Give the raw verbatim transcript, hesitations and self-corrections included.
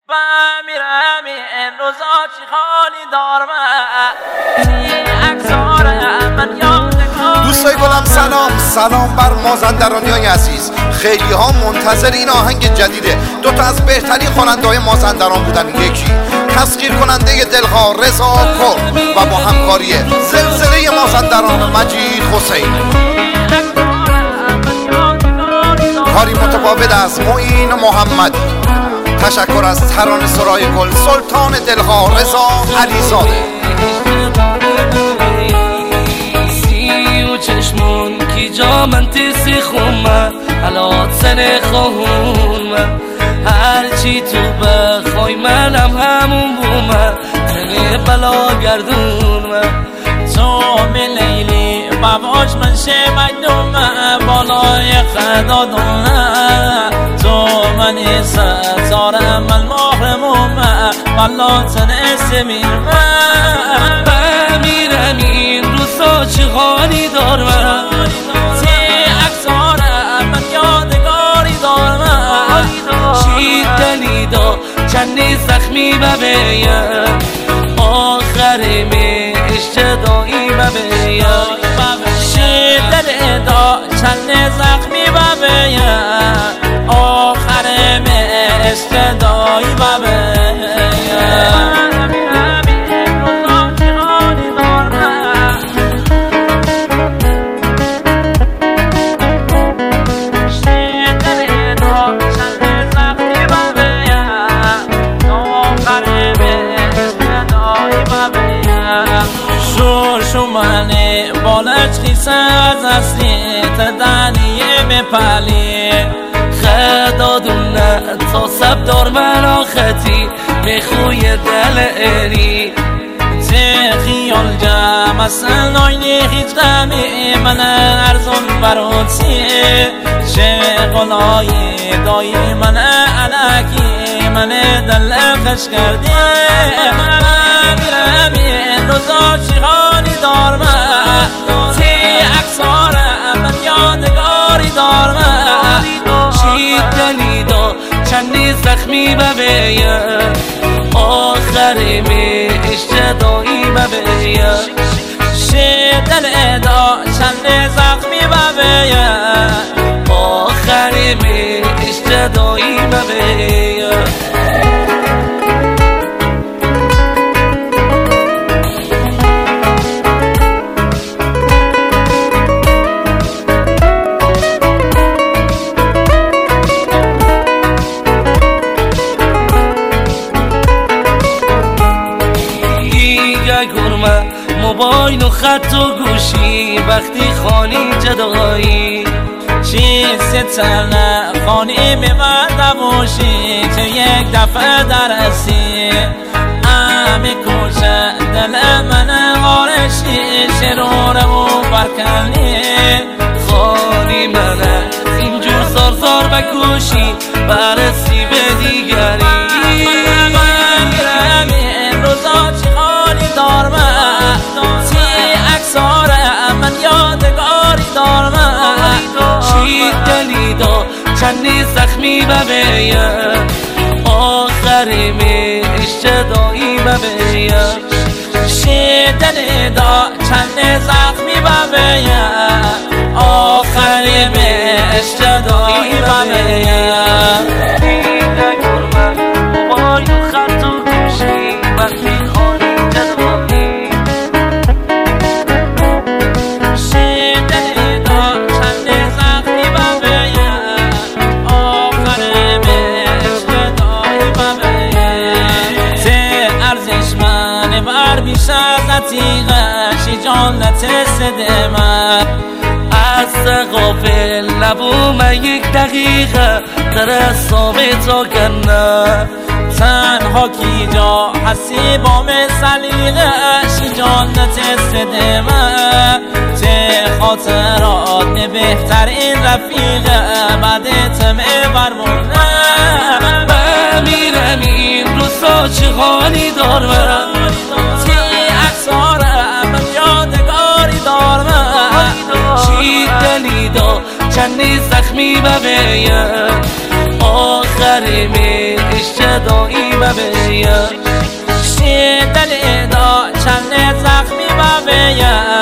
بمیرم این روزا چی خالی دارم اکسار من یادگار. دوستای گلم سلام سلام بر مازندرانیای عزیز. خیلی ها منتظر این آهنگ جدیده. دو تا از بهترین خواننده های مازندران بودن. یکی تسخیر کننده دلها رضا کرد و با همکاری زلزله مازندران مجید حسین. کاری متفاوت از معین محمد. تشکر از ترانه سرای گل سلطان دلها رضا علیزاده. سی و چشمون کی جا من تیسی خومه حالات سن خواهون هرچی تو بخوای منم همون بومه تنه بلا گردون تو می لیلی باباش من شه مجنومه بالای خدا دونه تو من ستاره من محرمومه والا تنه میرمه بمیرم این روزا چه حالی دارم تی اکساره من یادگاری دارم چی دلیدا چندی زخمی ببیم آخر می اشتدایی ببیم چی دلیدا چند زخمی ببیم آخر می اشتدایی ببیم. شمانه بالش خیسه از اصلی تدانیه میپالی خدا دونه تا سب دار من آختی میخوی دل ایری تی خیال جمع اصلا ناینی هیچ غمی من ارزون براتی چه قلای دایی من علکی من دل خش کردی میرم این روزا چی حالی دارم تی اکساره من یادگاری دارم چی دلیدا چندی زخمی ببیم آخر می اشتدایی ببیم چی دلیدا چند زخمی ببیم آخر می اشتدایی ببیم. موبایل و خط و گوشی وقتی خانی جدایی چی ستنه خانی میبرد بوشی چه یک دفعه درسی امی کوچه دل من غارشی شروره و برکنی خانی منه اینجور زار زار بکوشی برسی به دیگری بمیرم این روزا چی خالی دارم تی اکساره من یادگاری دارم چی دلیدا چندی زخمی ببیم آخر می اشتدایی ببیم چی دلیدا چند زخمی ببیم آخر می اشتدایی ببیم. موبایل و خط و گوشی وقتی خانی جدایی چی دلیدا چند زخمی ببیم آخر می اشتدایی ببیم تی ارزش من بر بیش از عتیقه شی جانت سدمه از غافل نبوم یک دقیقه در ثابت کنه تنها کی جا حسی با سلیقه شی جانت سدمه چه خاطرات بهترین رفیقه بعد تمه برمونه بمیرم این روزا چه حالی دارم تی اکساره من یادگاری دارم چی دلیدا چندی زخمی ببیم آخر می